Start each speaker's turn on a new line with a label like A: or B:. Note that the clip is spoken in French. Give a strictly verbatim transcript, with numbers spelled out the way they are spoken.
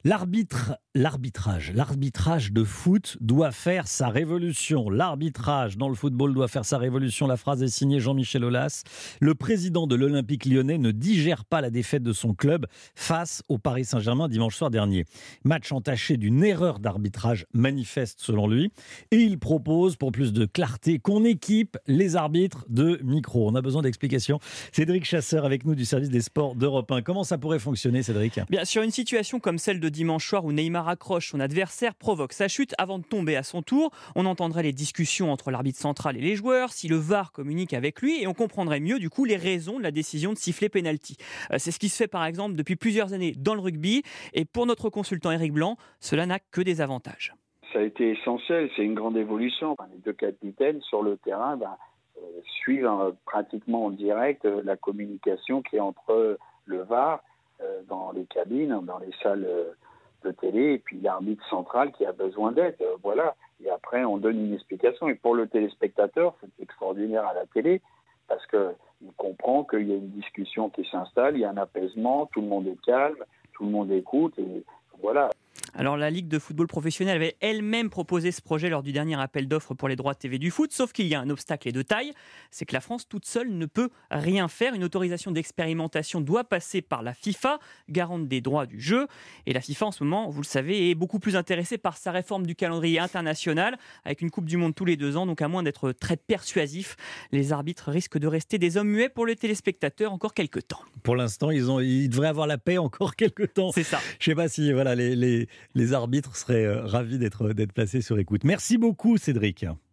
A: L'arbitre, l'arbitrage, l'arbitrage de foot doit faire sa révolution. L'arbitrage dans le football doit faire sa révolution. La phrase est signée Jean-Michel Aulas. Le président de l'Olympique lyonnais ne digère pas la défaite de son club face au Paris Saint-Germain dimanche soir dernier. Match entaché d'une erreur d'arbitrage manifeste selon lui. Et il propose, pour plus de clarté, qu'on équipe les arbitres de micro. On a besoin d'explications. Cédric Chasseur avec nous du service des sports d'Europe un. Comment ça pourrait fonctionner, Cédric ?
B: Bien, sur une situation comme celle de dimanche soir où Neymar accroche son adversaire, provoque sa chute avant de tomber à son tour, on entendrait les discussions entre l'arbitre central et les joueurs, si le V A R communique avec lui, et on comprendrait mieux du coup les raisons de la décision de siffler penalty. Euh, c'est ce qui se fait par exemple depuis plusieurs années dans le rugby, et pour notre consultant Éric Blanc, cela n'a que des avantages.
C: Ça a été essentiel, c'est une grande évolution. Les deux capitaines sur le terrain ben, euh, suivent euh, pratiquement en direct euh, la communication qui est entre le V A R euh, dans les cabines, dans les salles euh, de télé, et puis l'arbitre central qui a besoin d'aide. Euh, voilà. Et après, on donne une explication. Et pour le téléspectateur, c'est extraordinaire à la télé, parce qu'il comprend qu'il y a une discussion qui s'installe, il y a un apaisement, tout le monde est calme, tout le monde écoute, et voilà.
B: Alors la Ligue de football professionnel avait elle-même proposé ce projet lors du dernier appel d'offres pour les droits T V du foot, sauf qu'il y a un obstacle et de taille, c'est que la France toute seule ne peut rien faire. Une autorisation d'expérimentation doit passer par la FIFA, garante des droits du jeu. Et la FIFA en ce moment, vous le savez, est beaucoup plus intéressée par sa réforme du calendrier international, avec une Coupe du Monde tous les deux ans, donc à moins d'être très persuasif, les arbitres risquent de rester des hommes muets pour les téléspectateurs encore quelques temps.
A: Pour l'instant, ils, ont, ils devraient avoir la paix encore quelques temps.
B: C'est ça.
A: Je ne sais pas si voilà, les, les, les arbitres seraient ravis d'être, d'être placés sur écoute. Merci beaucoup, Cédric.